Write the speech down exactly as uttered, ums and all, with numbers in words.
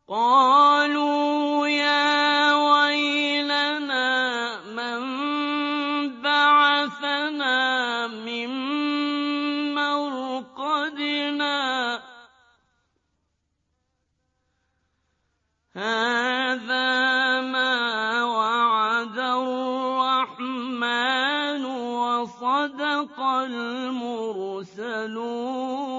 قَالُوا يَا وَيْلَنَا مَن بَعَثَنَا مِن مَّرْقَدِنَا ۜۗ هَٰذَا مَا وَعَدَ الرَّحْمَٰنُ وَصَدَقَ الْمُرْسَلُونَ